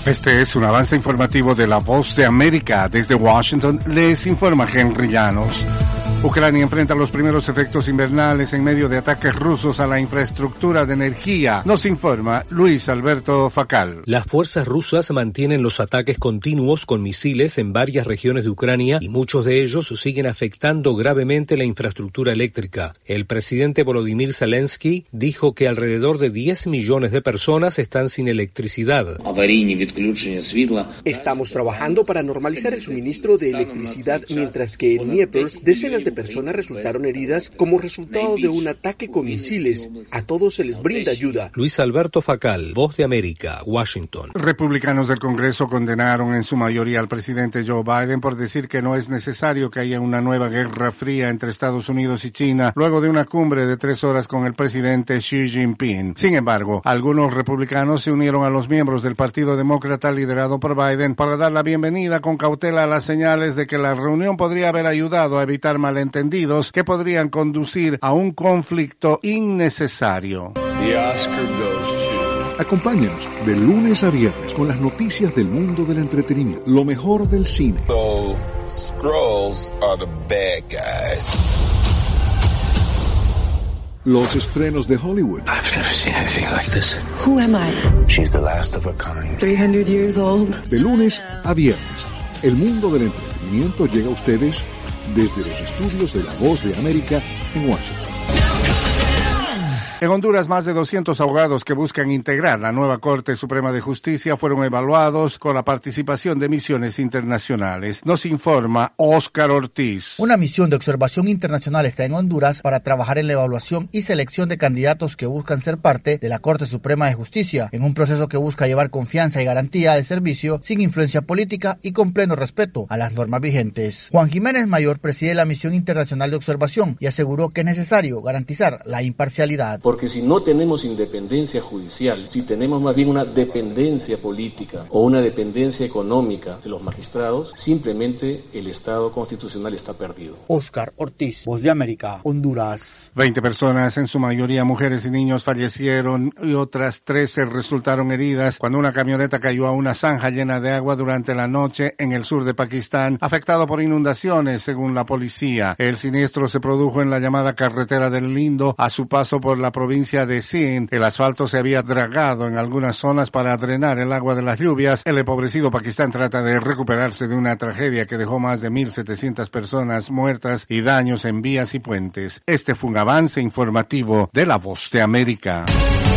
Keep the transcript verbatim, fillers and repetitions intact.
Este es un avance informativo de La Voz de América. Desde Washington les informa Henry Llanos. Ucrania enfrenta los primeros efectos invernales en medio de ataques rusos a la infraestructura de energía. Nos informa Luis Alberto Facal. Las fuerzas rusas mantienen los ataques continuos con misiles en varias regiones de Ucrania y muchos de ellos siguen afectando gravemente la infraestructura eléctrica. El presidente Volodymyr Zelensky dijo que alrededor de diez millones de personas están sin electricidad. Estamos trabajando para normalizar el suministro de electricidad mientras que en Dnieper decenas de personas resultaron heridas como resultado de un ataque con misiles. A todos se les brinda ayuda. Luis Alberto Facal, Voz de América, Washington. Republicanos del Congreso condenaron en su mayoría al presidente Joe Biden por decir que no es necesario que haya una nueva guerra fría entre Estados Unidos y China luego de una cumbre de tres horas con el presidente Xi Jinping. Sin embargo, algunos republicanos se unieron a los miembros del Partido Demócrata liderado por Biden para dar la bienvenida con cautela a las señales de que la reunión podría haber ayudado a evitar malentendidos que podrían conducir a un conflicto innecesario. Acompáñanos de lunes a viernes con las noticias del mundo del entretenimiento, lo mejor del cine. So, Skrulls are the bad guys. Los estrenos de Hollywood. I've never seen anything like this. Who am I? She's the last of her kind. three hundred years old. De lunes a viernes, el mundo del entretenimiento llega a ustedes desde los estudios de La Voz de América en Washington. En Honduras, más de doscientos abogados que buscan integrar la nueva Corte Suprema de Justicia fueron evaluados con la participación de misiones internacionales. Nos informa Óscar Ortiz. Una misión de observación internacional está en Honduras para trabajar en la evaluación y selección de candidatos que buscan ser parte de la Corte Suprema de Justicia, en un proceso que busca llevar confianza y garantía de servicio sin influencia política y con pleno respeto a las normas vigentes. Juan Jiménez Mayor preside la misión internacional de observación y aseguró que es necesario garantizar la imparcialidad. Porque si no tenemos independencia judicial, si tenemos más bien una dependencia política o una dependencia económica de los magistrados, simplemente el Estado constitucional está perdido. Óscar Ortiz, Voz de América, Honduras. Veinte personas, en su mayoría mujeres y niños, fallecieron y otras trece resultaron heridas cuando una camioneta cayó a una zanja llena de agua durante la noche en el sur de Pakistán, afectado por inundaciones, según la policía. El siniestro se produjo en la llamada carretera del Lindo a su paso por la provincia de Sindh. El asfalto se había dragado en algunas zonas para drenar el agua de las lluvias. El empobrecido Pakistán trata de recuperarse de una tragedia que dejó más de mil setecientas personas muertas y daños en vías y puentes. Este fue un avance informativo de La Voz de América.